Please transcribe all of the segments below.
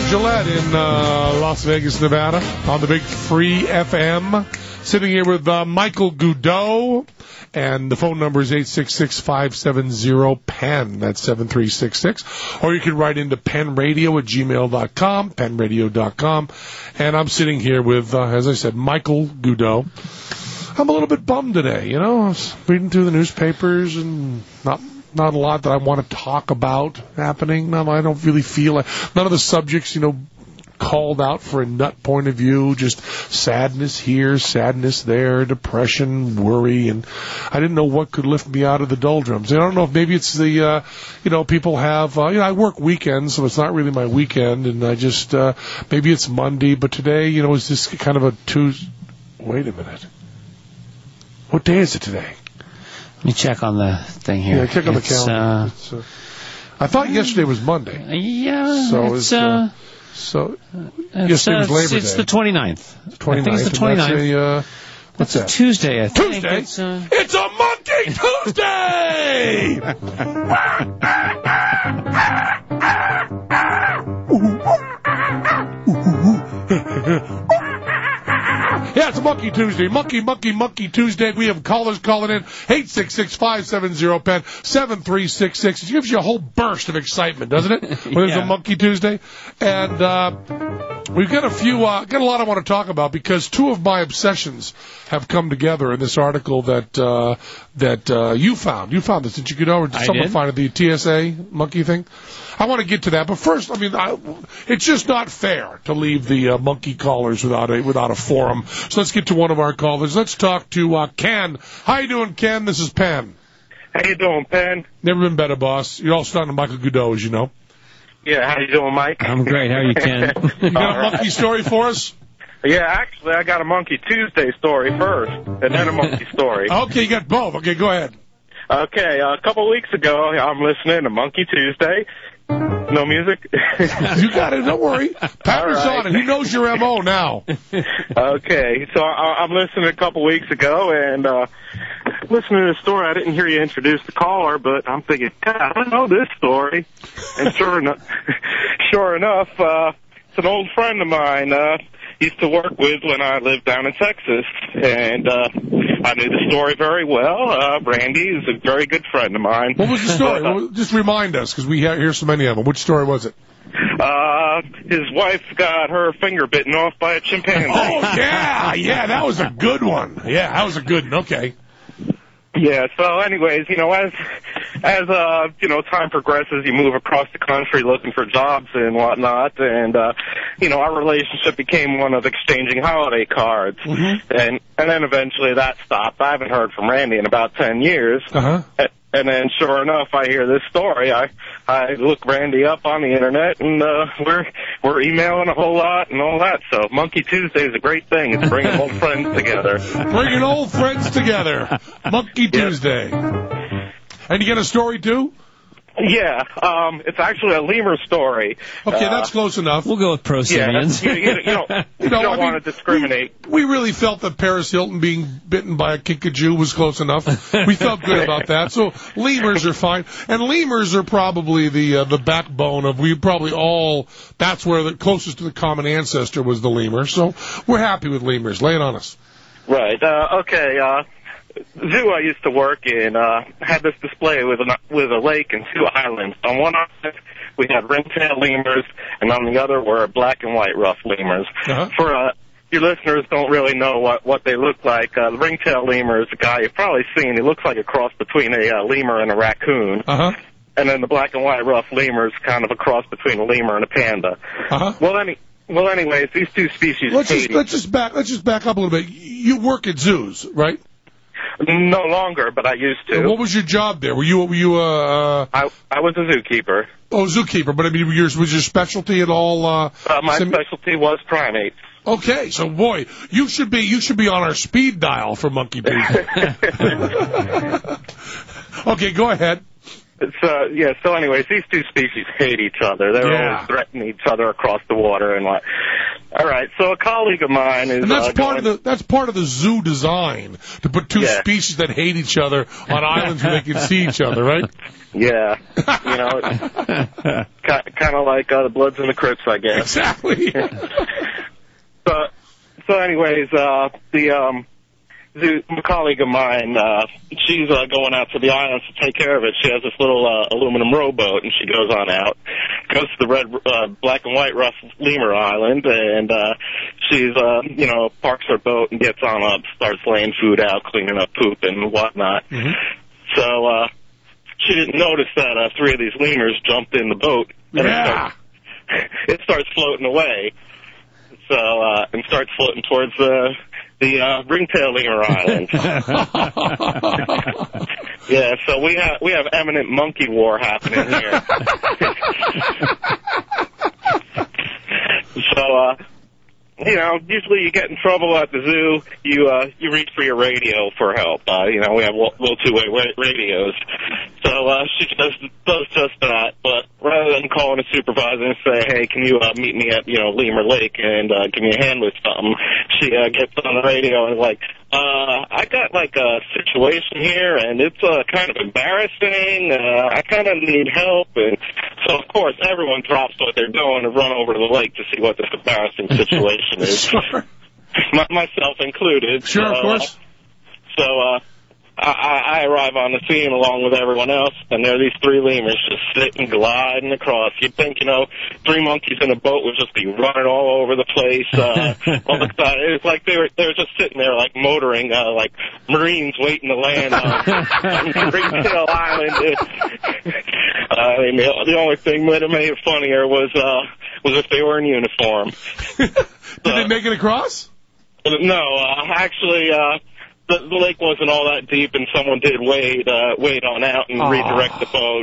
Gillette in Las Vegas, Nevada, on the big Free FM. Sitting here with Michael Goudeau, and the phone number is 866-570-PEN. That's 7366. Or you can write into penradio@gmail.com, penradio.com. And I'm sitting here with, as I said, Michael Goudeau. I'm a little bit bummed today, you know. I was reading through the newspapers and not a lot that I want to talk about happening. I don't really feel like none of the subjects, you know, called out for a nut point of view, just sadness here, sadness there, depression, worry, and I didn't know what could lift me out of the doldrums. I don't know if maybe it's the, you know, people have, you know, I work weekends, so it's not really my weekend, and I just, maybe it's Monday, but today, you know, is this kind of a Tuesday? Wait a minute. What day is it today? Let me check on the thing here. Yeah, check on the calendar. I thought yesterday was Monday. Yeah, so it's, yesterday was Labor Day. It's the 29th. The 29th. I think it's the 29th. What's that? Tuesday, I think. Tuesday? It's a Monkey Tuesday! Yeah, it's a Monkey Tuesday. Monkey Tuesday. We have callers calling in. 866-570-PEN, 7366. It gives you a whole burst of excitement, doesn't it? When it's a Monkey Tuesday. And we've got got a lot I want to talk about because two of my obsessions have come together in this article that you found. You found this, didn't you, Goudeau? Or did someone find it, the TSA monkey thing? I want to get to that, but first, I mean, it's just not fair to leave the monkey callers without a forum. So let's get to one of our callers. Let's talk to Ken. How you doing, Ken? This is Penn. How you doing, Penn? Never been better, boss. You're all starting to Michael Goudeau, as you know. Yeah, how you doing, Mike? I'm great. How are you, Ken? You got a monkey story for us? Yeah, actually, I got a Monkey Tuesday story first, and then a monkey story. Okay, you got both. Okay, go ahead. Okay, a couple of weeks ago, I'm listening to Monkey Tuesday. No music? You got it. Don't worry. Patter's on it. He knows your M.O. now. Okay, so I'm listening a couple weeks ago, and listening to the story, I didn't hear you introduce the caller, but I'm thinking, God, I know this story. And sure enough, it's an old friend of mine. Used to work with when I lived down in Texas, and I knew the story very well. Randy is a very good friend of mine. What was the story? Just remind us, because we hear so many of them. Which story was it? His wife got her finger bitten off by a chimpanzee. Oh, yeah, that was a good one. Yeah, that was a good one. Okay. Yeah, so anyways, you know, as you know, time progresses, you move across the country looking for jobs and whatnot, and, you know, our relationship became one of exchanging holiday cards. Mm-hmm. And then eventually that stopped. I haven't heard from Randy in about 10 years. Uh-huh. And then, sure enough, I hear this story. I look Randy up on the internet, and we're emailing a whole lot and all that. So Monkey Tuesday is a great thing. It's bringing old friends together. Bringing old friends together. Monkey Tuesday. And you get a story, too? Yeah, it's actually a lemur story. Okay, that's close enough. We'll go with prosimians. Yeah, you don't want to discriminate. We really felt that Paris Hilton being bitten by a kinkajou was close enough. We felt good about that. So lemurs are fine. And lemurs are probably the backbone of, we probably all, that's where the closest to the common ancestor was the lemur. So we're happy with lemurs. Lay it on us. Right. Okay, zoo I used to work in had this display with a lake and two islands. On one island, we had ring-tailed lemurs, and on the other were black and white rough lemurs. Uh-huh. For your listeners don't really know what they look like. The ring-tailed lemur is a guy you've probably seen. He looks like a cross between a lemur and a raccoon. Uh-huh. And then the black and white rough lemur is kind of a cross between a lemur and a panda. Uh-huh. Well, anyways, these two species. Let's just back up a little bit. You work at zoos, right? No longer, but I used to. What was your job there? Were you I was a zookeeper. Oh, zookeeper, but I mean, was your specialty at all? My specialty was primates. Okay, so boy, you should be on our speed dial for Monkey Tuesday. Okay, go ahead. So anyways, these two species hate each other. They're always threatening each other across the water and what. All right, so a colleague of mine is... And that's part of the zoo design, to put two species that hate each other on islands where they can see each other, right? Yeah. You know, kind of like the Bloods and the Crips, I guess. Exactly. So anyways, a colleague of mine, she's going out to the islands to take care of it. She has this little aluminum rowboat, and she goes on out, goes to the black and white rough lemur island, and she's, parks her boat and gets on up, starts laying food out, cleaning up poop and whatnot. Mm-hmm. So she didn't notice that 3 of these lemurs jumped in the boat, and it starts floating away. So and starts floating towards the ringtail lemur island. Yeah, so we have eminent monkey war happening here. So usually you get in trouble at the zoo, you reach for your radio for help. We have little two-way radios. So she does just that, but rather than calling a supervisor and say, hey, can you meet me at, Lemur Lake and give me a hand with something, she gets on the radio and is like, I got like a situation here and it's kind of embarrassing. I kind of need help. And so, of course, everyone drops what they're doing and run over to the lake to see what this embarrassing situation is. Sure. Myself included. Sure, of course. I arrive on the scene along with everyone else, and there are these 3 lemurs just sitting, gliding across. You'd think, 3 monkeys in a boat would just be running all over the place. All the time. It was like they were just sitting there, like motoring, like Marines waiting to land on Ringtail Island. The only thing that made it funnier was if they were in uniform. Did they make it across? No, actually. The lake wasn't all that deep, and someone did wade on out and redirect the boat.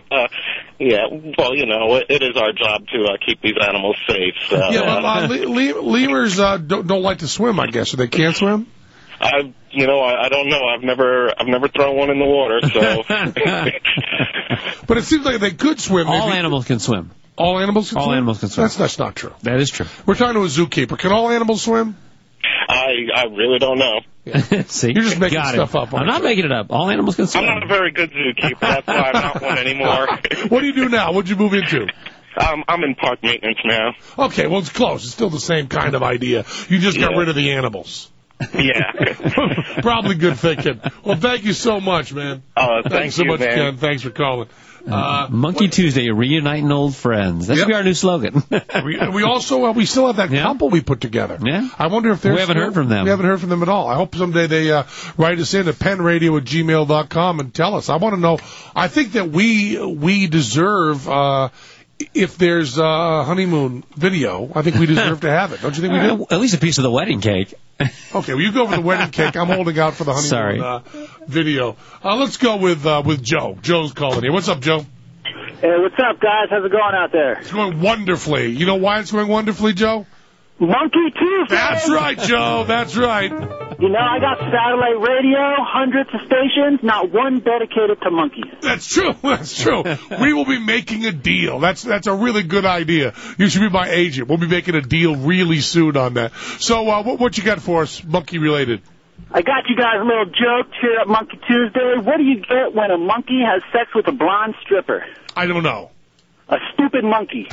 It is our job to keep these animals safe. Lemurs don't like to swim, I guess. So they can't swim? I don't know. I've never thrown one in the water, so. But it seems like they could swim. All animals can swim. All animals can swim? All animals can swim. That's not true. That is true. We're talking to a zookeeper. Can all animals swim? I really don't know. See, you're just making stuff up. I'm not making it up. All animals can swim. I'm not a very good zookeeper. That's why I'm not one anymore. What do you do now? What'd you move into? I'm in park maintenance now. Okay, well, it's close. It's still the same kind of idea. You just got rid of the animals. Yeah. Probably good thinking. Well, thank you so much, man. Thanks so much, man. Ken. Thanks for calling. Monkey Tuesday, reuniting old friends. That should be our new slogan. we still have that couple we put together. Yeah. I wonder if we haven't heard from them. We haven't heard from them at all. I hope someday they write us in at penradio@gmail.com and tell us. I want to know. I think that we deserve. If there's a honeymoon video, I think we deserve to have it. Don't you think we do? At least a piece of the wedding cake. Okay, well, you go for the wedding cake. I'm holding out for the honeymoon video. Let's go with Joe. Joe's calling here. What's up, Joe? Hey, what's up, guys? How's it going out there? It's going wonderfully. You know why it's going wonderfully, Joe? Monkey Tuesday. That's right, Joe. That's right. I got satellite radio, hundreds of stations, not one dedicated to monkeys. That's true. That's true. We will be making a deal. That's a really good idea. You should be my agent. We'll be making a deal really soon on that. So what you got for us, monkey related? I got you guys a little joke here at Monkey Tuesday. What do you get when a monkey has sex with a blonde stripper? I don't know. A stupid monkey.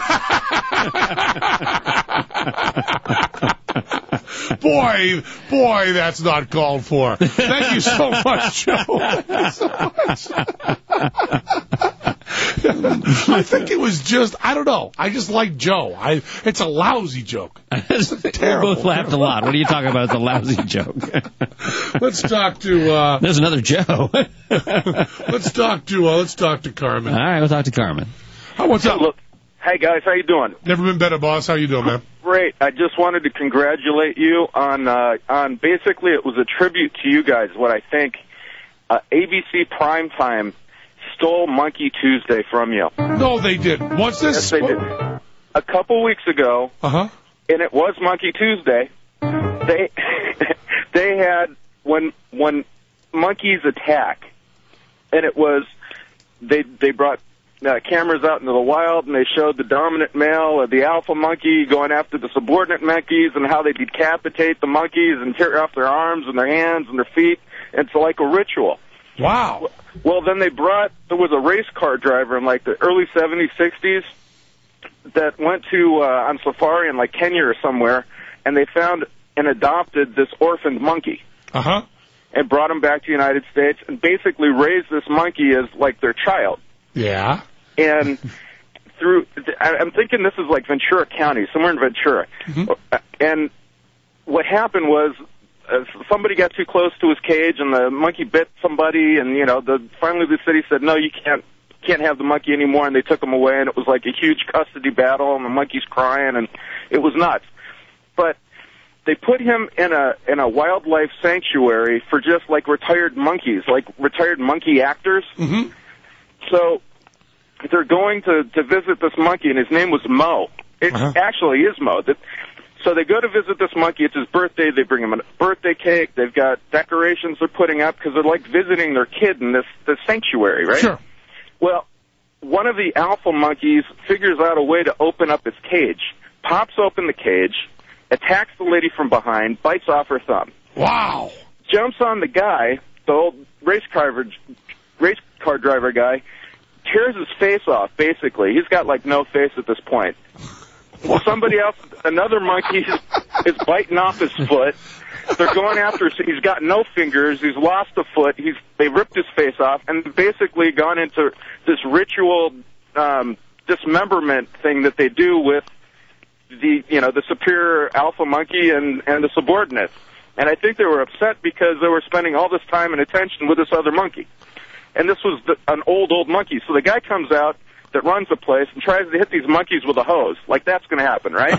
Boy, that's not called for. Thank you so much, Joe. Thank you so much. I think it was just, I don't know. I just like Joe. It's a lousy joke. It's terrible. We both laughed a lot. What are you talking about? It's a lousy joke. Let's talk to, there's another Joe. Let's talk to Carmen. All right, we'll talk to Carmen. What's up? Look, hey guys, how you doing? Never been better, boss. How you doing, man? Great. I just wanted to congratulate you on basically it was a tribute to you guys. What I think ABC Primetime stole Monkey Tuesday from you. No, they didn't. What's this? Yes, they did. A couple weeks ago, and it was Monkey Tuesday. They had when monkeys attack, and it was they brought cameras out into the wild, and they showed the dominant male, the alpha monkey, going after the subordinate monkeys, and how they decapitate the monkeys and tear off their arms and their hands and their feet. It's like a ritual. Wow. Well, then there was a race car driver in like the early 70s, 60s that went to on safari in like Kenya or somewhere, and they found and adopted this orphaned monkey. Uh-huh. And brought him back to the United States and basically raised this monkey as like their child. Yeah. And I'm thinking this is like Ventura County, somewhere in Ventura. Mm-hmm. And what happened was somebody got too close to his cage, and the monkey bit somebody, and finally the city said, no, you can't have the monkey anymore, and they took him away, and it was like a huge custody battle, and the monkey's crying, and it was nuts. But they put him in a wildlife sanctuary for just like retired monkeys, like retired monkey actors. Mm-hmm. So they're going to visit this monkey, and his name was Mo. It actually is Mo. So they go to visit this monkey. It's his birthday. They bring him a birthday cake. They've got decorations they're putting up because they're like visiting their kid in this sanctuary, right? Sure. Well, one of the alpha monkeys figures out a way to open up its cage, pops open the cage, attacks the lady from behind, bites off her thumb. Wow. Jumps on the guy, the old race car driver guy, tears his face off, basically. He's got, like, no face at this point. Well, somebody else, another monkey, is biting off his foot. They're going after him. He's got no fingers. He's lost a foot. They ripped his face off and basically gone into this ritual dismemberment thing that they do with the superior alpha monkey and the subordinates. And I think they were upset because they were spending all this time and attention with this other monkey. And this was an old monkey. So the guy comes out that runs the place and tries to hit these monkeys with a hose. Like, that's going to happen, right?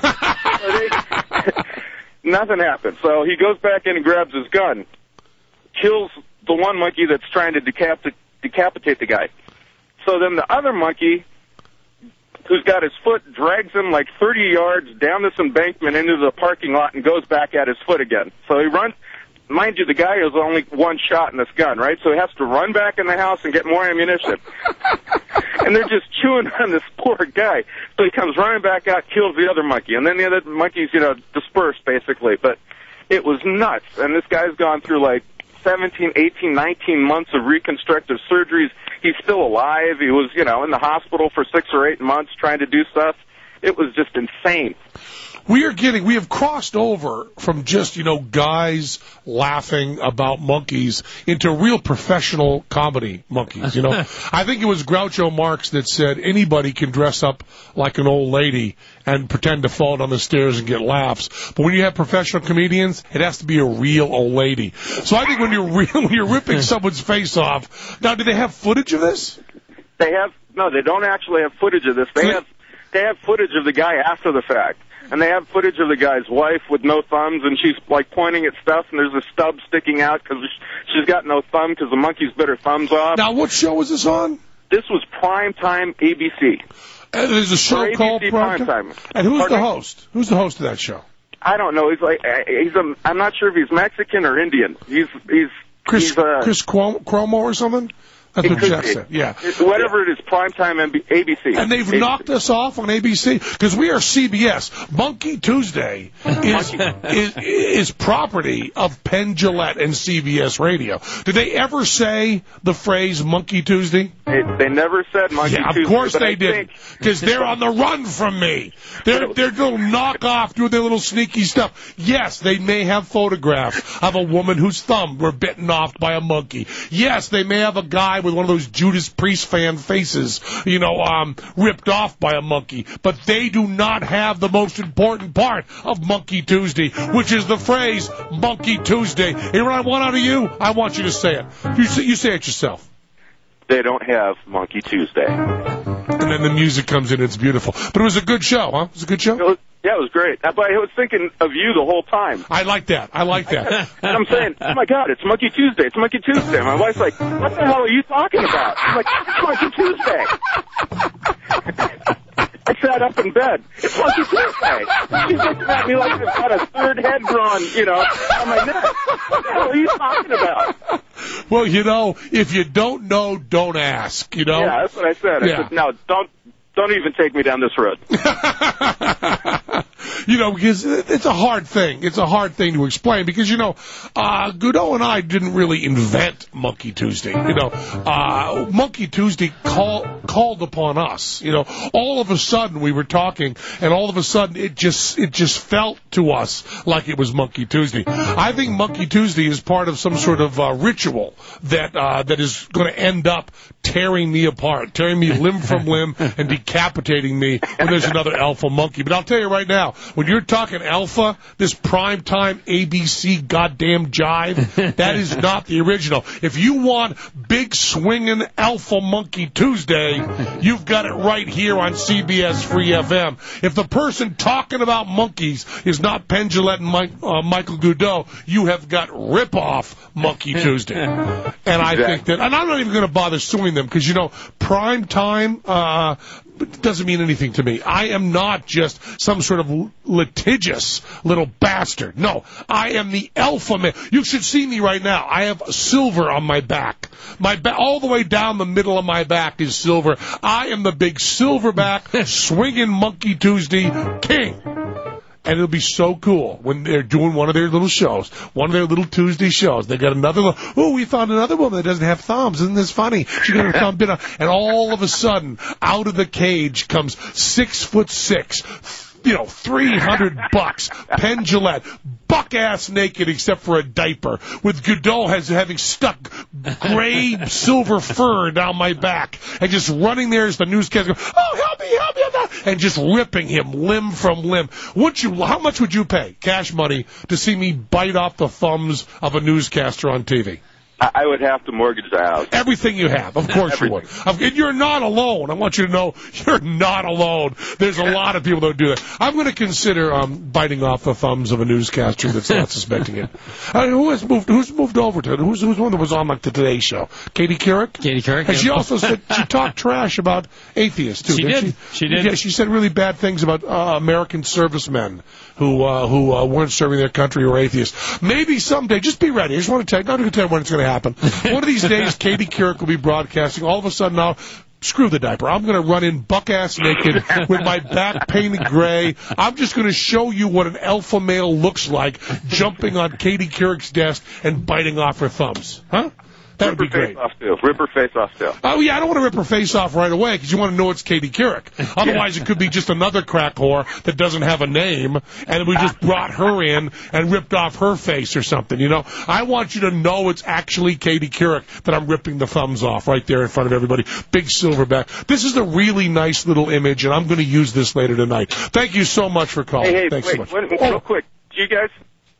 Nothing happens. So he goes back in and grabs his gun, kills the one monkey that's trying to decapitate the guy. So then the other monkey, who's got his foot, drags him like 30 yards down this embankment into the parking lot and goes back at his foot again. So he runs. Mind you, the guy has only one shot in this gun, right? So he has to run back in the house and get more ammunition. And they're just chewing on this poor guy. So he comes running back out, kills the other monkey. And then the other monkeys, disperse, basically. But it was nuts. And this guy's gone through like 17, 18, 19 months of reconstructive surgeries. He's still alive. He was, in the hospital for 6 or 8 months trying to do stuff. It was just insane. We have crossed over from just, guys laughing about monkeys into real professional comedy monkeys, I think it was Groucho Marx that said anybody can dress up like an old lady and pretend to fall down the stairs and get laughs. But when you have professional comedians, it has to be a real old lady. So I think when you're ripping someone's face off, now, do they have footage of this? No, they don't actually have footage of this. They have footage of the guy after the fact. And they have footage of the guy's wife with no thumbs, and she's, like, pointing at stuff, and there's a stub sticking out because she's got no thumb because the monkey's bit her thumbs off. Now, what show was this on? This was Primetime ABC. And there's a show called Primetime? And who's the host? Who's the host of that show? I don't know. I'm not sure if he's Mexican or Indian. Chris Cuomo or something? That's what Jeff said. Yeah. Whatever it is, Primetime ABC. And they've knocked us off on ABC because we are CBS. Monkey Tuesday is property of Penn Jillette and CBS Radio. Did they ever say the phrase Monkey Tuesday? They never said Monkey Tuesday. Of course they didn't, because they're on the run from me. They're little knockoff doing their little sneaky stuff. Yes, they may have photographs of a woman whose thumb were bitten off by a monkey. Yes, they may have a guy with one of those Judas Priest fan faces, ripped off by a monkey. But they do not have the most important part of Monkey Tuesday, which is the phrase Monkey Tuesday. Here, I want out of you. I want you to say it. You say it yourself. They don't have Monkey Tuesday. And then the music comes in. It's beautiful. But it was a good show, huh? It was a good show? It was great. I was thinking of you the whole time. I like that. And I'm saying, oh, my God, it's Monkey Tuesday. It's Monkey Tuesday. My wife's like, what the hell are you talking about? I'm like, it's Monkey Tuesday. I sat up in bed. It's Monkey Tuesday. She's looking at me like I've got a third head drawn, on my neck. What the hell are you talking about? Well, if you don't know, don't ask, Yeah, that's what I said. I said, no, don't even take me down this road. Because it's a hard thing. It's a hard thing to explain because, Godot and I didn't really invent Monkey Tuesday. Monkey Tuesday called upon us. All of a sudden we were talking, and all of a sudden it just felt to us like it was Monkey Tuesday. I think Monkey Tuesday is part of some sort of ritual that is going to end up tearing me apart, tearing me limb from limb, and decapitating me when there's another alpha monkey. But I'll tell you right now, when you're talking alpha, this primetime ABC goddamn jive, that is not the original. If you want big swinging alpha monkey Tuesday, you've got it right here on CBS Free FM. If the person talking about monkeys is not Penn Jillette and Michael Godot, you have got rip-off Monkey Tuesday. And I think that, and I'm not even going to bother suing them because, prime time doesn't mean anything to me. I am not just some sort of litigious little bastard. No, I am the alpha man. You should see me right now. I have silver on my back. All the way down the middle of my back is silver. I am the big silverback swinging Monkey Tuesday king. And it'll be so cool when they're doing one of their little shows, one of their little Tuesday shows. They got another, we found another woman that doesn't have thumbs. Isn't this funny? She got her thumb bit off. And all of a sudden, out of the cage comes 6'6", $300, Penn Jillette, buck-ass naked except for a diaper, with Godot having stuck gray silver fur down my back, and just running there as the newscaster goes, help me, and just ripping him limb from limb. How much would you pay, cash money, to see me bite off the thumbs of a newscaster on TV? I would have to mortgage the house. Everything you have, of course you would. And you're not alone. I want you to know you're not alone. There's a lot of people that do that. I'm going to consider biting off the thumbs of a newscaster that's not suspecting it. Who's moved over to it? Who's one that was on the Today Show? Katie Couric? Katie Couric. And she also said she talked trash about atheists too. She did. Yeah, she said really bad things about American servicemen who weren't serving their country or atheists. Maybe someday, just be ready. I just want to tell you, not going to tell you when it's going to happen. One of these days, Katie Couric will be broadcasting. All of a sudden now, screw the diaper. I'm going to run in buck-ass naked with my back painted gray. I'm just going to show you what an alpha male looks like jumping on Katie Couric's desk and biting off her thumbs. Huh? That would be great. Rip her face off still. Oh, yeah, I don't want to rip her face off right away because you want to know it's Katie Couric. Otherwise, it could be just another crack whore that doesn't have a name, and we just brought her in and ripped off her face or something, I want you to know it's actually Katie Couric that I'm ripping the thumbs off right there in front of everybody. Big silverback. This is a really nice little image, and I'm going to use this later tonight. Thank you so much for calling. Hey, Thanks wait, so much. real quick. Do you guys...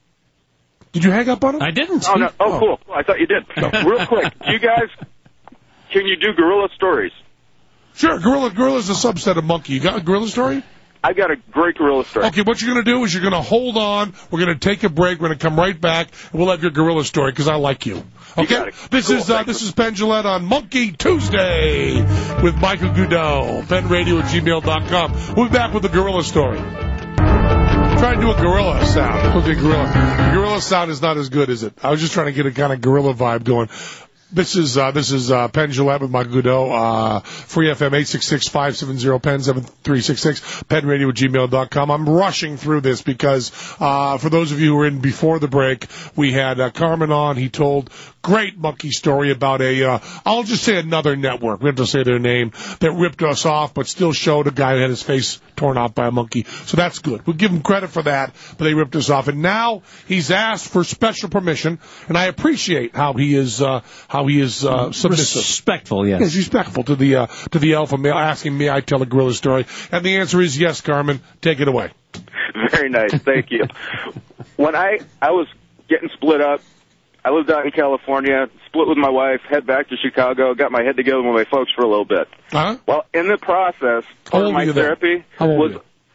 Did you hang up on him? I didn't. Oh, no. Cool. I thought you did. No. Real quick, you guys, can you do gorilla stories? Sure. Gorilla's a subset of monkey. You got a gorilla story? I got a great gorilla story. Okay, what you're going to do is you're going to hold on. We're going to take a break. We're going to come right back, and we'll have your gorilla story because I like you. Okay? This is Penn Jillette on Monkey Tuesday with Michael Godot. PennRadio@gmail.com. We'll be back with the gorilla story. Try to do a gorilla sound. Okay, gorilla. Gorilla sound is not as good, is it? I was just trying to get a kind of gorilla vibe going. This is Penn Jillette with Michael Godot, Free FM 866-570-PENN 7366, PennRadio@gmail.com. I'm rushing through this because, for those of you who were in before the break, we had Carmen on. He told great monkey story about I'll just say another network. We have to say their name that ripped us off, but still showed a guy who had his face torn off by a monkey. So that's good. We'll give him credit for that, but they ripped us off. And now he's asked for special permission, and I appreciate how he is submissive. Respectful, yes. He's respectful to the alpha male, asking me I tell a gorilla story. And the answer is yes, Carmen. Take it away. Very nice. Thank you. When I was getting split up, I lived out in California, split with my wife, head back to Chicago, got my head together with my folks for a little bit. Uh-huh. Well, in the process, part of my therapy was...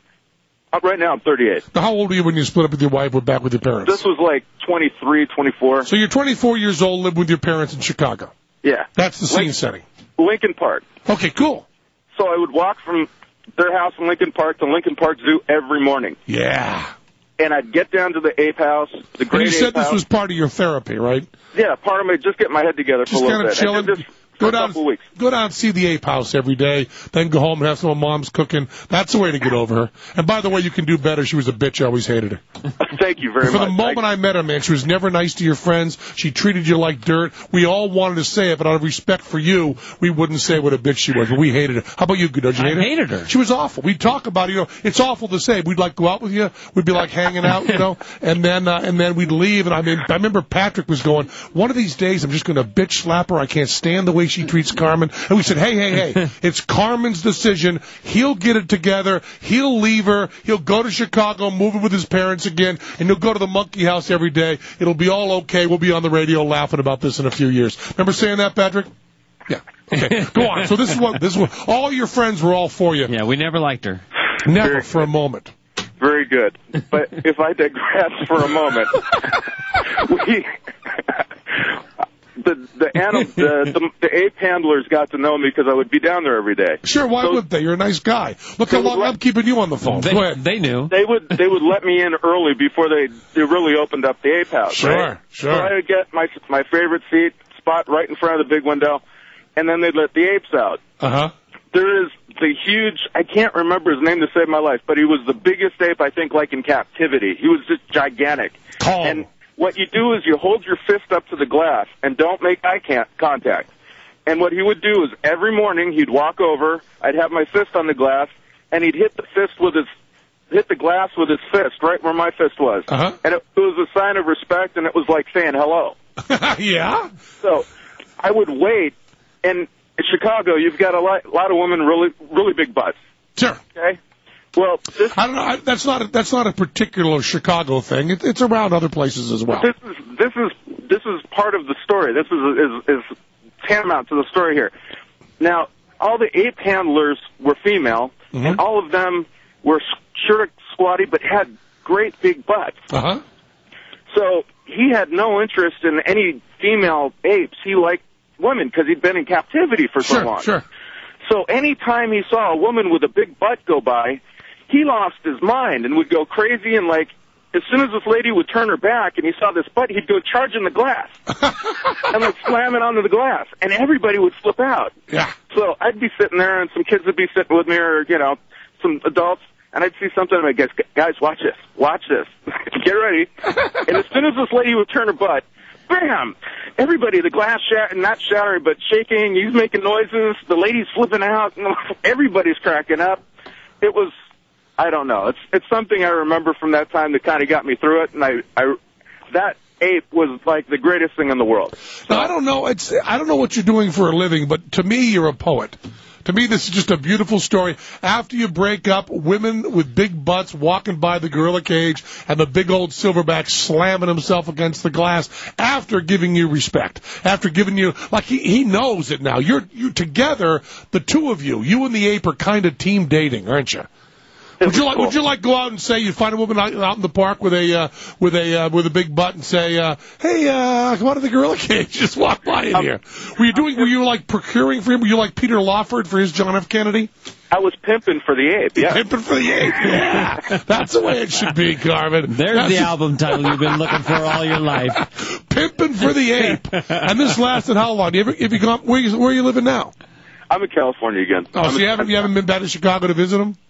Right now, I'm 38. Now, how old were you when you split up with your wife, went back with your parents? This was like 23, 24. So you're 24 years old, live with your parents in Chicago. Yeah. That's the scene setting. Lincoln Park. Okay, cool. So I would walk from their house in Lincoln Park to Lincoln Park Zoo every morning. Yeah. and I'd get down to the ape house, the And great you said ape this house. was part of your therapy, right? Yeah, part of me, just get my head together for Just a little kind of bit. chilling. And did this Go for a down, couple weeks. go down and see the ape house every day, then go home and have some of Mom's cooking. That's the way to get over her. And by the way, you can do better. She was a bitch. I always hated her. Thank you very For much. the moment I met her, man, she was never nice to your friends. She treated you like dirt. We all wanted to say it, but out of respect for you, we wouldn't say what a bitch she was. But we hated her. How about you, Gudo? Did you hate her? I hated her. She was awful. We'd talk about it. It's awful to say. We'd like go out with you. We'd be like hanging out, and then we'd leave. And I remember Patrick was going, one of these days I'm just going to bitch slap her. I can't stand the way she treats Carmen. And we said, hey, it's Carmen's decision. He'll get it together. He'll leave her. He'll go to Chicago, move in with his parents again, and he'll go to the monkey house every day. It'll be all okay. We'll be on the radio laughing about this in a few years. Remember saying that, Patrick? Yeah. Okay. Go on. So this is what all your friends were all for you. Yeah, we never liked her. Never for a moment. Very good. But if I digress for a moment, the ape handlers got to know me because I would be down there every day. Sure, why wouldn't they? You're a nice guy. Look how long I'm keeping you on the phone. Go ahead. They knew. They would let me in early before they really opened up the ape house. Sure, right? sure. So I would get my favorite seat spot right in front of the big window, and then they'd let the apes out. Uh-huh. There is the huge, I can't remember his name to save my life, but he was the biggest ape, I think, like in captivity. He was just gigantic. Calm. And what you do is you hold your fist up to the glass and don't make eye contact. And what he would do is every morning he'd walk over, I'd have my fist on the glass, and he'd hit the glass with his fist right where my fist was. Uh-huh. And it was a sign of respect, and it was like saying hello. Yeah? So I would wait, and in Chicago, you've got a lot of women really big butts. Sure. Okay. Well, I don't know. That's not a particular Chicago thing. It's around other places as well. This is part of the story. This is tantamount to the story here. Now, all the ape handlers were female, and all of them were short, squatty, but had great big butts. Uh-huh. So he had no interest in any female apes. He liked women because he'd been in captivity for so long. Sure. So any time he saw a woman with a big butt go by, he lost his mind and would go crazy, and like as soon as this lady would turn her back and he saw this butt, he'd go charging the glass and like slam it onto the glass, and everybody would flip out. Yeah. So I'd be sitting there, and some kids would be sitting with me, or some adults, and I'd see something, and I'd go, guys, watch this, get ready. And as soon as this lady would turn her butt, bam! Everybody, the glass not shattering, but shaking. He's making noises. The lady's flipping out. And everybody's cracking up. It was, I don't know. It's something I remember from that time that kind of got me through it. And that ape was like the greatest thing in the world. So, now, I don't know what you're doing for a living, but to me, you're a poet. To me, this is just a beautiful story. After you break up, women with big butts walking by the gorilla cage and the big old silverback slamming himself against the glass after giving you respect. After giving you, like he knows it now. You're together, the two of you and the ape are kind of team dating, aren't you? Would you like go out and say you find a woman out in the park with a big butt and say, hey, come out of the gorilla cage, just walk by in here? Were you like procuring for him? Were you like Peter Lawford for his John F. Kennedy? I was pimping for the ape, yeah. Pimping for the ape, yeah. That's the way it should be, Carmen. There's the album title you've been looking for all your life. Pimping for the ape. And this lasted how long? Have you gone? Where are you living now? I'm in California again. Oh, so you haven't been back to Chicago to visit him?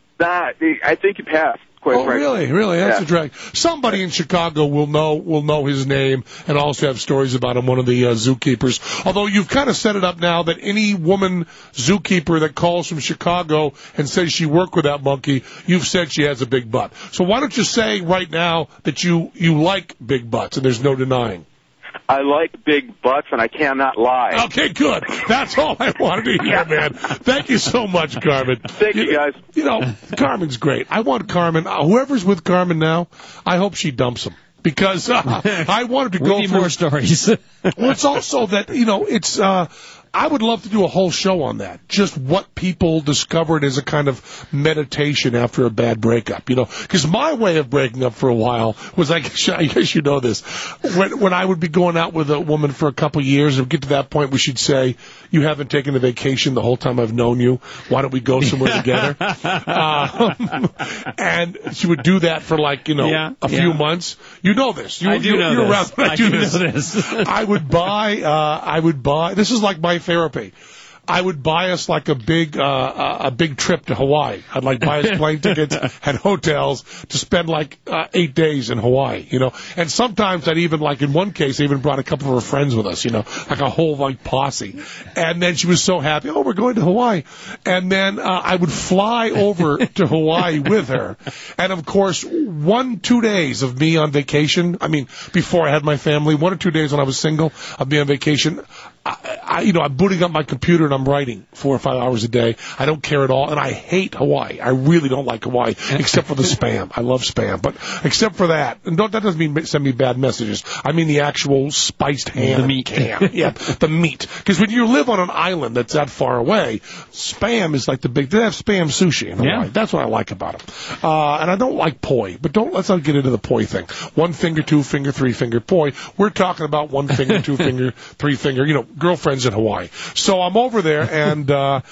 I think he passed. Quite frankly. Really? That's a drag. Somebody in Chicago will know his name and also have stories about him, one of the zookeepers. Although you've kind of set it up now that any woman zookeeper that calls from Chicago and says she worked with that monkey, you've said she has a big butt. So why don't you say right now that you like big butts and there's no denying? I like big butts, and I cannot lie. Okay, good. That's all I wanted to hear, man. Thank you so much, Carmen. Thank you, guys. Carmen's great. I want Carmen, whoever's with Carmen now, I hope she dumps him. Because I wanted to go through more stories. Well, it's also that, it's I would love to do a whole show on that. Just what people discovered as a kind of meditation after a bad breakup, because my way of breaking up for a while was, I guess you know this, when I would be going out with a woman for a couple years and get to that point where she'd say, you haven't taken a vacation the whole time I've known you. Why don't we go somewhere together? And she would do that for a few months. You know this. You're around when I do this. I would buy, this is like my therapy. I would buy us like a big trip to Hawaii. I'd buy us plane tickets and hotels to spend 8 days in Hawaii, And sometimes I'd even, in one case, I even brought a couple of her friends with us, like a whole posse. And then she was so happy, we're going to Hawaii. And then I would fly over to Hawaii with her. And of course, 1-2 days of me on vacation, before I had my family, 1 or 2 days when I was single, I'd be on vacation. I'm booting up my computer and I'm writing 4 or 5 hours a day. I don't care at all, and I hate Hawaii. I really don't like Hawaii, except for the spam. I love spam, but except for that, and that doesn't mean send me bad messages. I mean the actual spiced ham, the meat, the meat. Because when you live on an island that's that far away, spam is like the big. They have spam sushi in Hawaii. That's what I like about them. And I don't like poi, but let's not get into the poi thing. 1 finger, 2 finger, 3 finger poi. We're talking about 1 finger, 2 finger, 3 finger. Girlfriends in Hawaii. So I'm over there, and I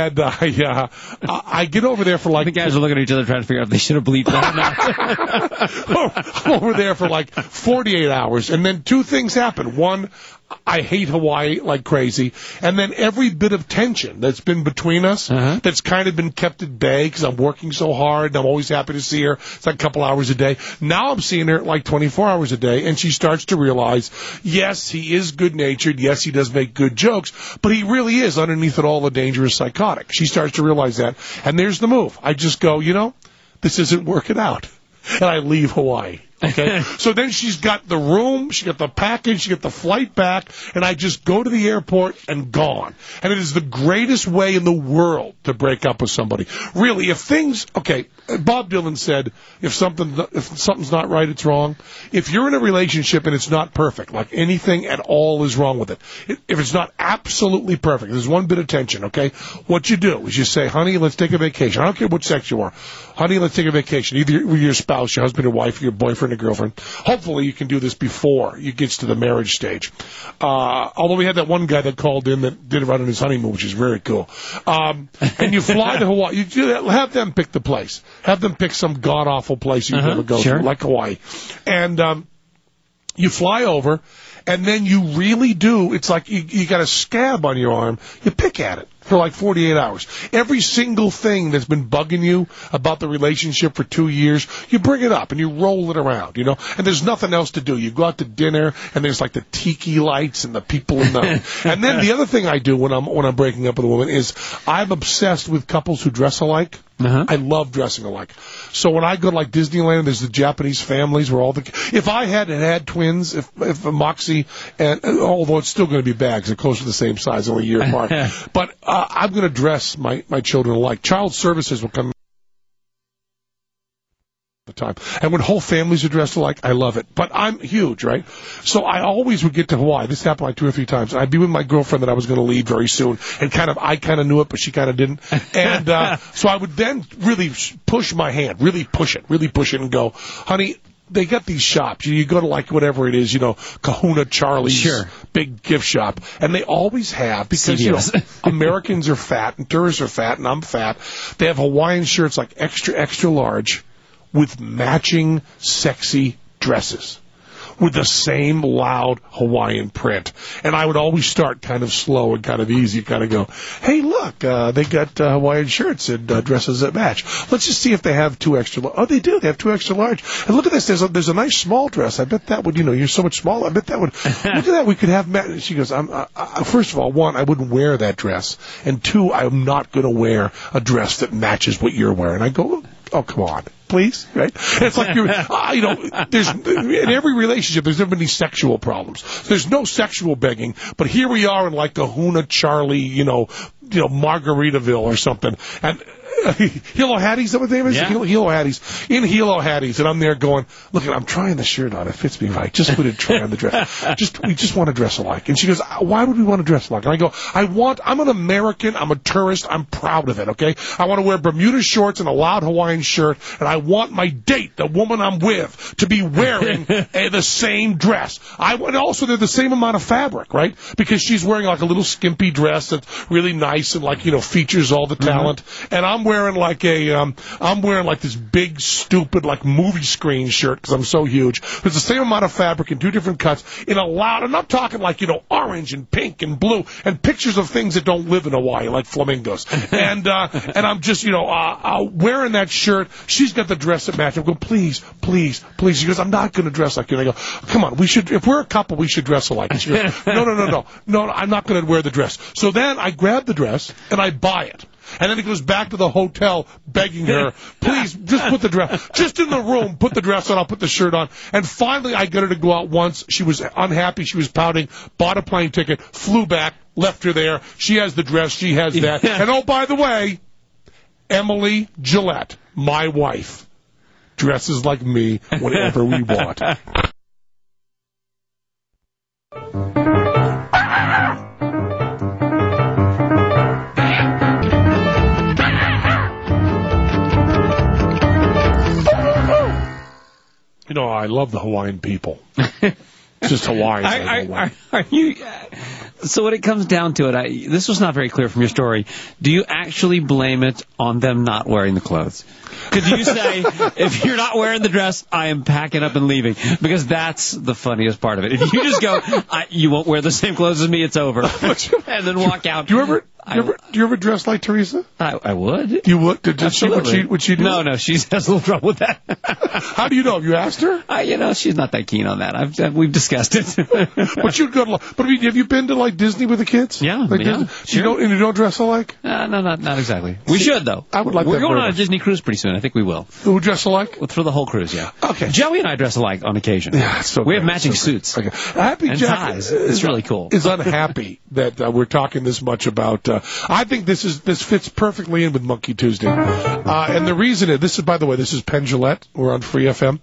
get over there for the guys are looking at each other trying to figure out if they should have bleeped that or not. I'm over there for 48 hours, and then 2 things happen. One, I hate Hawaii like crazy, and then every bit of tension that's been between us, that's kind of been kept at bay because I'm working so hard, and I'm always happy to see her. It's a couple hours a day. Now I'm seeing her 24 hours a day, and she starts to realize, yes, he is good-natured, yes, he does make good jokes, but he really is, underneath it all, a dangerous psychotic. She starts to realize that, and there's the move. I just go, this isn't working out, and I leave Hawaii. Okay, so then she's got the room, she got the package, she got the flight back, and I just go to the airport and gone. And it is the greatest way in the world to break up with somebody. Really, Bob Dylan said, if something's not right, it's wrong. If you're in a relationship and it's not perfect, anything at all is wrong with it. If it's not absolutely perfect, there's one bit of tension, okay? What you do is you say, honey, let's take a vacation. I don't care what sex you are. Honey, let's take a vacation. Either with your spouse, your husband or wife, or your boyfriend or girlfriend. Hopefully you can do this before you get to the marriage stage. Although we had that one guy that called in that did it right on his honeymoon, which is very cool. And you fly to Hawaii. You do that, have them pick the place. Have them pick some god-awful place you've never go to, like Hawaii. And you fly over, and then you really do, it's like you got a scab on your arm. You pick at it for 48 hours. Every single thing that's been bugging you about the relationship for 2 years, you bring it up and you roll it around, and there's nothing else to do. You go out to dinner and there's the tiki lights and the people in the, and then the other thing I do when I'm breaking up with a woman is I'm obsessed with couples who dress alike. I love dressing alike. So when I go to Disneyland, there's the Japanese families where if I had twins, if Moxie, and although it's still going to be bags, they're close to the same size, only a year apart, but I'm going to dress my children alike. Child services will come the time. And when whole families are dressed alike, I love it. But I'm huge, right? So I always would get to Hawaii. This happened 2 or 3 times. I'd be with my girlfriend that I was going to leave very soon, and I kind of knew it, but she kind of didn't. And so I would then really push my hand, really push it, and go, honey, they got these shops. You go to whatever it is, Kahuna Charlie's big gift shop, and they always have, because Americans are fat and tourists are fat and I'm fat. They have Hawaiian shirts extra, extra large with matching sexy dresses with the same loud Hawaiian print. And I would always start kind of slow and kind of easy, kind of go, hey, look, they got Hawaiian shirts and dresses that match. Let's just see if they have 2 extra large. Oh, they do. They have 2 extra large. And look at this. There's a nice small dress. I bet that would, you're so much smaller. I bet that would, look at that. We could have match. She goes, first of all, 1, I wouldn't wear that dress. And 2, I'm not going to wear a dress that matches what you're wearing. I go, oh, come on. Please, right? And it's like there's in every relationship there's never been any sexual problems. There's no sexual begging, but here we are in Kahuna Charlie, Margaritaville or something, and Hilo Hatties, is that what the name is? Yeah. Hilo Hatties. In Hilo Hatties, and I'm there going, look, I'm trying the shirt on. It fits me right. Just put it, try on the dress. We just want to dress alike. And she goes, why would we want to dress alike? And I go, I'm an American. I'm a tourist. I'm proud of it, okay? I want to wear Bermuda shorts and a loud Hawaiian shirt, and I want my date, the woman I'm with, to be wearing the same dress. And also, they're the same amount of fabric, right? Because she's wearing like a little skimpy dress that's really nice and like, features all the talent. And I'm wearing like this big, stupid, like movie screen shirt because I'm so huge. It's the same amount of fabric in two different cuts in a loud, I'm not talking like, orange and pink and blue and pictures of things that don't live in Hawaii, like flamingos. And I'm just, wearing that shirt. She's got the dress that matches. I go, please. She goes, I'm not going to dress like you. And I go, come on, if we're a couple, we should dress alike. And she goes, no, I'm not going to wear the dress. So then I grab the dress and I buy it. And then he goes back to the hotel begging her, please, just put the dress, just in the room, put the dress on, I'll put the shirt on. And finally I got her to go out once. She was unhappy, she was pouting, bought a plane ticket, flew back, left her there. She has the dress, she has that. And oh, by the way, Emily Gillette, my wife, dresses like me whenever we want. I love the Hawaiian people. Just Hawaiians. Are you? So when it comes down to it, this was not very clear from your story. Do you actually blame it on them not wearing the clothes? Could you say, if you're not wearing the dress, I am packing up and leaving? Because that's the funniest part of it. If you just go, you won't wear the same clothes as me, it's over, and then walk out. Do you ever dress like Teresa? I would. You would? Would she do? No, she has a little trouble with that. How do you know? Have you asked her? She's not that keen on that. We've discussed it. But you'd go to, but I mean, have you been to like Disney with the kids? Yeah, like yeah. Sure. You don't dress alike? No, not exactly. We should though. I would like. We're going on a Disney cruise pretty soon. I think we will. Who dress alike? For the whole cruise, yeah. Okay. Joey and I dress alike on occasion. Yeah, so we have matching suits. Okay. Happy and Jack ties. It's really cool. Is unhappy that we're talking this much about. I think this fits perfectly in with Monkey Tuesday, and the reason is this is, by the way, this is Penn Jillette. We're on Free FM,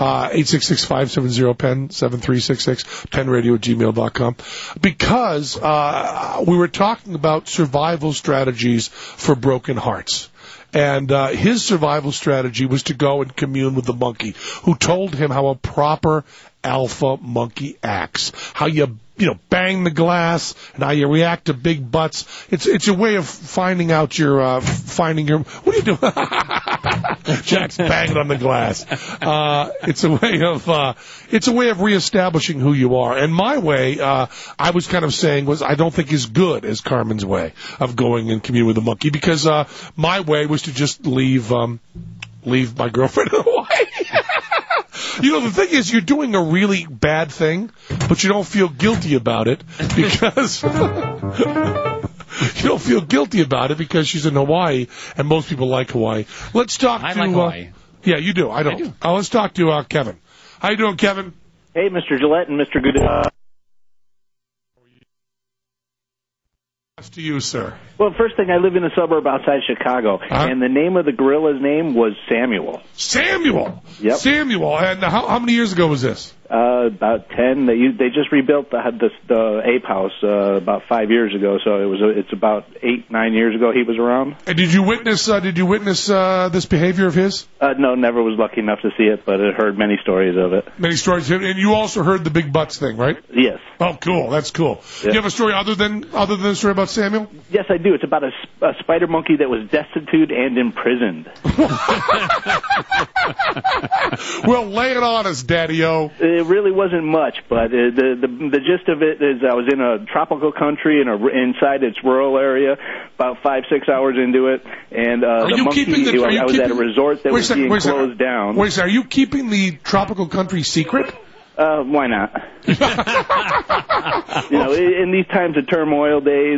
866-570-PEN 7366 penradio@gmail.com, because we were talking about survival strategies for broken hearts. And his survival strategy was to go and commune with the monkey, who told him how a proper alpha monkey acts, how you bang the glass, and how you react to big butts. It's a way of finding out what are you doing? Jack's banging on the glass. It's a way of reestablishing who you are. And my way, I was kind of saying, was I don't think is good as Carmen's way of going and commune with the monkey, because my way was to just leave my girlfriend in Hawaii. The thing is, you're doing a really bad thing, but you don't feel guilty about it because she's in Hawaii, and most people like Hawaii. Let's talk to Hawaii. Yeah, you do. I don't. Let's talk to Kevin. How you doing, Kevin? Hey, Mr. Gillette and Mr. Goodell. To you, sir. Well, first thing, I live in a suburb outside Chicago, and the name of the gorilla's name was Samuel. Samuel? Yep. Samuel. And how many years ago was this? About 10. They just rebuilt the ape house about 5 years ago, so it's about 8-9 years ago he was around. And did you witness this behavior of his? No, never was lucky enough to see it, but I heard many stories of it. Many stories, and you also heard the big butts thing, right? Yes. Oh, cool. That's cool. Yep. Do you have a story other than the story about Samuel? Yes, I do. It's about a spider monkey that was destitute and imprisoned. Well, lay it on us, Daddy-O. It really wasn't much, but the gist of it is I was in a tropical country inside its rural area, about 5-6 hours into it, and I was at a resort that was being closed down. Wait a second, are you keeping the tropical country secret? Why not? In these times of turmoil days,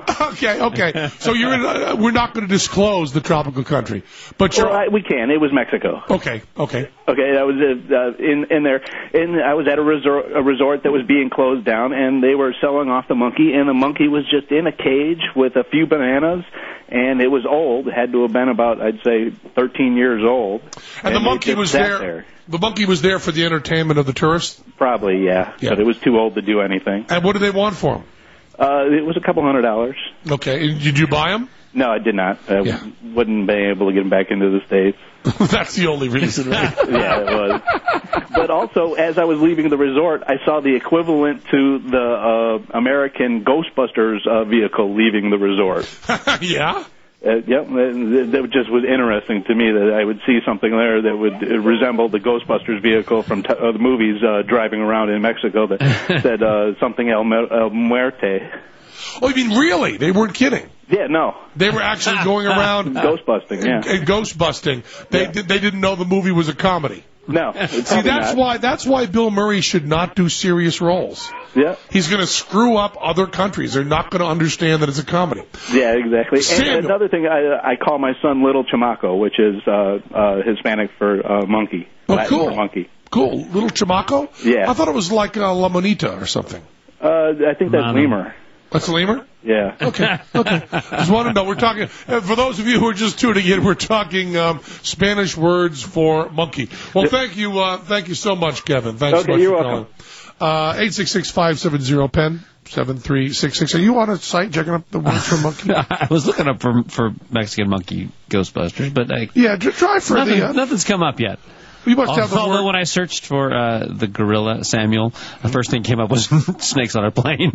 Okay. So we're not going to disclose the tropical country, but we can. It was Mexico. Okay. Okay. I was in there, and I was at a resort that was being closed down, and they were selling off the monkey, and the monkey was just in a cage with a few bananas, and it was old. It had to have been about, I'd say, 13 years old. And the monkey was there. The monkey was there for the entertainment of the tourists? Probably, yeah. But it was too old to do anything. And what did they want for him? It was a couple $100. Okay. And did you buy him? No, I did not. I wouldn't be able to get him back into the States. That's the only reason, right? Yeah, it was. But also, as I was leaving the resort, I saw the equivalent to the American Ghostbusters vehicle leaving the resort. Yeah? Yep, that just was interesting to me that I would see something there that would resemble the Ghostbusters vehicle from the movies driving around in Mexico that said something El Muerte. Oh, you mean really? They weren't kidding? Yeah, no. They were actually going around... Ghostbusting, yeah. And ghostbusting. They didn't know the movie was a comedy. No. See, that's why Bill Murray should not do serious roles. Yeah. He's going to screw up other countries. They're not going to understand that it's a comedy. Yeah, exactly. And another thing, I call my son Little Chamaco, which is Hispanic for monkey. Oh, Latin cool. for monkey. Cool. Little Chamaco? Yeah. I thought it was like La Monita or something. I think that's lemur. That's a lemur? Yeah. Okay. Just want to know. We're talking, for those of you who are just tuning in, we're talking Spanish words for monkey. Well, thank you so much, Kevin. Thanks so much you're for welcome. calling. 866-570-PEN 7366. Are you on a site checking up the words for monkey? I was looking up for Mexican monkey Ghostbusters, but try for nothing's come up yet. You must have the word. Although when I searched for the gorilla Samuel, the first thing came up was snakes on a plane.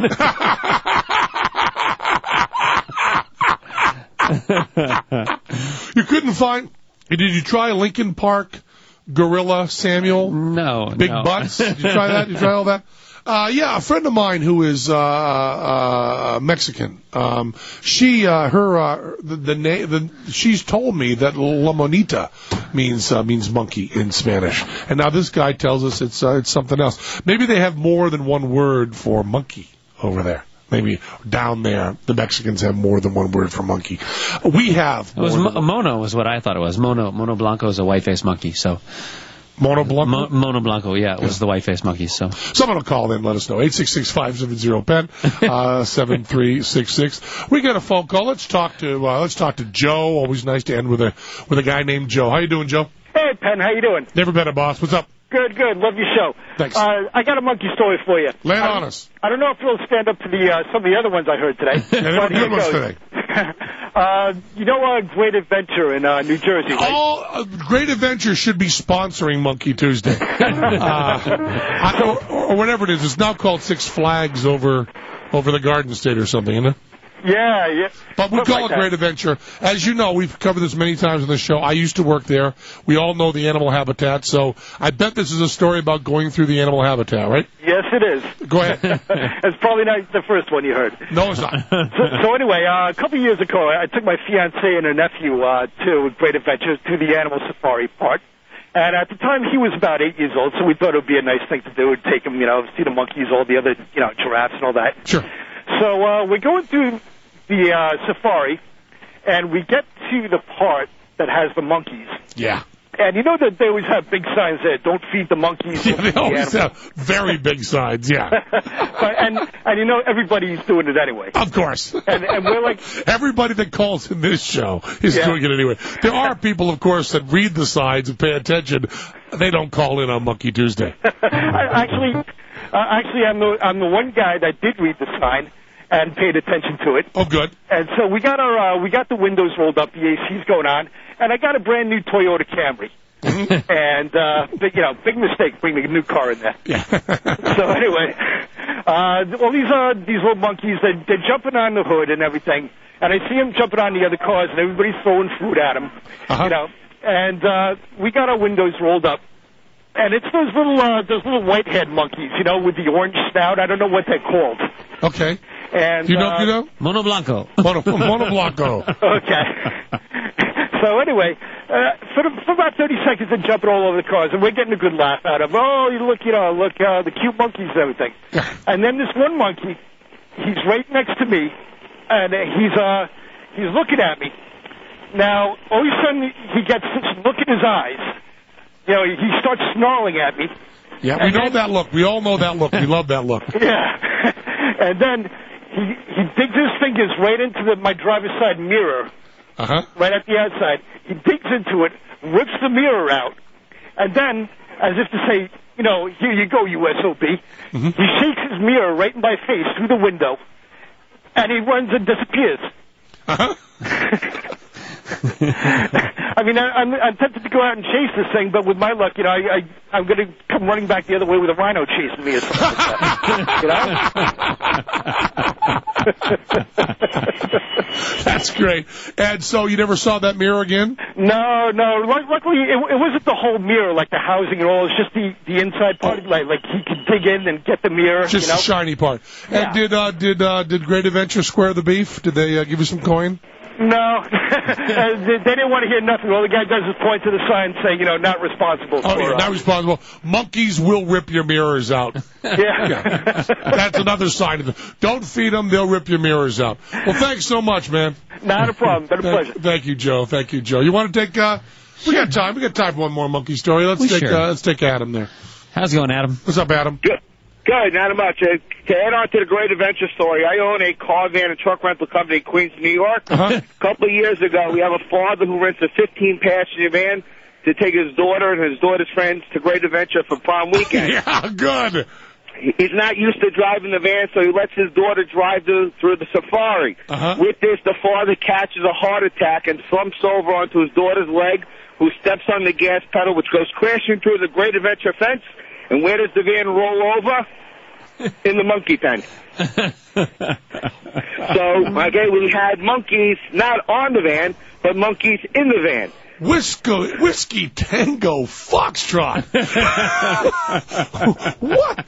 You couldn't find... Did you try Lincoln Park Gorilla Samuel? No. Big butts? Did you try that? Did you try all that? A friend of mine who is Mexican. She's told me that La Monita means monkey in Spanish, and now this guy tells us it's something else. Maybe they have more than one word for monkey over there. Maybe down there, the Mexicans have more than one word for monkey. We have. It was mono, was what I thought it was. Mono Blanco is a white-faced monkey, so. Mono Blanco? Mono Blanco, yeah, it was the white-faced monkey, so. Someone will call in and let us know. 866-570-PEN, 7366. We got a phone call. Let's talk to Joe. Always nice to end with a guy named Joe. How you doing, Joe? Hey, Penn, how you doing? Never been a boss. What's up? Good. Love your show. Thanks. I got a monkey story for you. Lay it on us. I don't know if it'll stand up to some of the other ones I heard today. But here goes today. Great Adventure in New Jersey, right? Great Adventure should be sponsoring Monkey Tuesday. Or whatever it is. It's now called Six Flags over the Garden State or something, isn't it? Yeah. But we call it Great Adventure. As you know, we've covered this many times on the show. I used to work there. We all know the animal habitat, so I bet this is a story about going through the animal habitat, right? Yes, it is. Go ahead. It's probably not the first one you heard. No, it's not. So anyway, a couple of years ago, I took my fiancée and her nephew to Great Adventure, to the animal safari part. And at the time, he was about 8 years old, so we thought it would be a nice thing to do, take him, see the monkeys, all the other, giraffes and all that. Sure. So we're going through the safari, and we get to the part that has the monkeys. Yeah. And you know that they always have big signs there, don't feed the monkeys. Yeah, they always have very big signs, yeah. and everybody's doing it anyway. Of course. And we're like... Everybody that calls in this show is doing it anyway. There are people, of course, that read the signs and pay attention. They don't call in on Monkey Tuesday. Actually, I'm the one guy that did read the sign and paid attention to it. Oh, good. And so we got the windows rolled up, the AC's going on, and I got a brand new Toyota Camry. Mm-hmm. And big mistake bringing a new car in there. Yeah. So anyway, all these little monkeys, they're jumping on the hood and everything, and I see them jumping on the other cars, and everybody's throwing food at them. Uh-huh. And we got our windows rolled up. And it's those little white-head monkeys, with the orange snout. I don't know what they're called. Okay. And you know? Mono Blanco. Mono Blanco. Okay. So anyway, for about 30 seconds, they're jumping all over the cars, and we're getting a good laugh out of them. Oh, look, the cute monkeys and everything. And then this one monkey, he's right next to me, and he's looking at me. Now, all of a sudden, he gets this look in his eyes. You know, he starts snarling at me. Yeah, we know that look. We all know that look. We love that look. Yeah. And then he digs his fingers right into my driver's side mirror. Right at the outside. He digs into it, rips the mirror out, and then, as if to say, you know, here you go, you SOB, he shakes his mirror right in my face through the window, and he runs and disappears. I mean, I'm tempted to go out and chase this thing, but with my luck, you know, I'm going to come running back the other way with a rhino chasing me or something like that. You know? That's great. And so you never saw that mirror again? No. Luckily, it wasn't the whole mirror, like the housing and all. It's just the inside part. Like he could dig in and get the mirror. Just the shiny part. Yeah. And did Great Adventure square the beef? Did they give you some coin? No. They didn't want to hear nothing. All the guy does is point to the sign saying, you know, not responsible for... Oh, yeah, not responsible. Monkeys will rip your mirrors out. Yeah. That's another sign of them. Don't feed them, they'll rip your mirrors out. Well, thanks so much, man. Not a problem. Been a pleasure. Thank you, Joe. You want to take... We got time. We got time for one more monkey story. Let's take Adam there. How's it going, Adam? What's up, Adam? Good, not much. To add on to the Great Adventure story, I own a car, van, and truck rental company in Queens, New York. A couple of years ago, we have a father who rents a 15-passenger van to take his daughter and his daughter's friends to Great Adventure for prom weekend. Yeah, good. He's not used to driving the van, so he lets his daughter drive through the safari. With this, the father catches a heart attack and slumps over onto his daughter's leg, who steps on the gas pedal, which goes crashing through the Great Adventure fence. And where does the van roll over? In the monkey pen. So, okay, we had monkeys not on the van, but monkeys in the van. Whiskey Tango Foxtrot. What?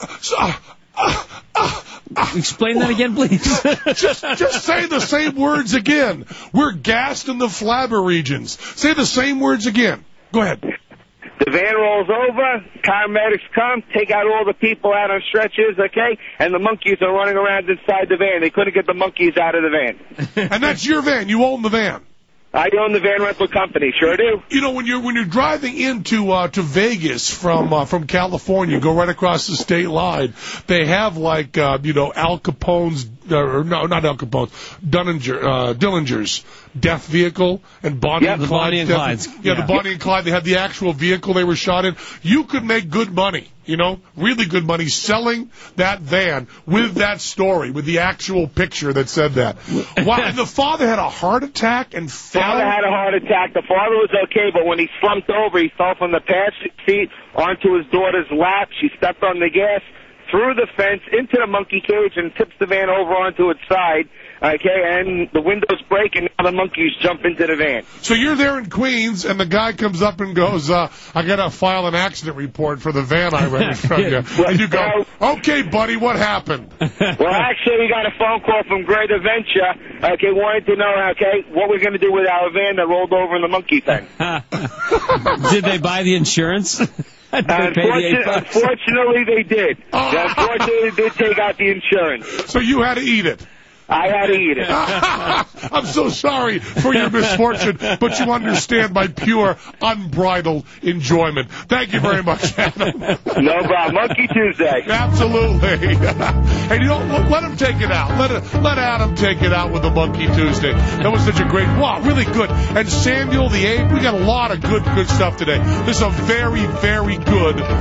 Explain that again, please. just say the same words again. We're gassed in the flabber regions. Say the same words again. Go ahead. The van rolls over, paramedics come, take out all the people out on stretchers, okay? And the monkeys are running around inside the van. They couldn't get the monkeys out of the van. And that's your van. You own the van. I own the van rental company. Sure do. You know, when you're driving into to Vegas from California, go right across the state line, they have like Al Capone's or no, not Al Capone's, Dillinger's death vehicle and Bonnie and Clyde. The Bonnie and Clyde's. Yeah, the Bonnie and Clyde. They had the actual vehicle they were shot in. You could make good money. You know, really good money selling that van with that story, with the actual picture that said that. Wow, and the father had a heart attack and fell. Father had a heart attack. The father was okay, but when he slumped over, he fell from the passenger seat onto his daughter's lap. She stepped on the gas, through the fence, into the monkey cage, and tips the van over onto its side. Okay, and the windows break, and now the monkeys jump into the van. So you're there in Queens, and the guy comes up and goes, I got to file an accident report for the van I rented from you. And you go, okay, buddy, what happened? Well, actually, we got a phone call from Great Adventure, okay, wanted to know, okay, what we're going to do with our van that rolled over in the monkey pen. Did they buy the insurance? Unfortunately, they did. Unfortunately, they did take out the insurance. So you had to eat it. I had to eat it. I'm so sorry for your misfortune, but you understand my pure, unbridled enjoyment. Thank you very much, Adam. No problem. Monkey Tuesday. Absolutely. And you know, let him take it out. Let Adam take it out with the Monkey Tuesday. That was such a great, really good. And Samuel the Ape, we got a lot of good stuff today. This is a very, very good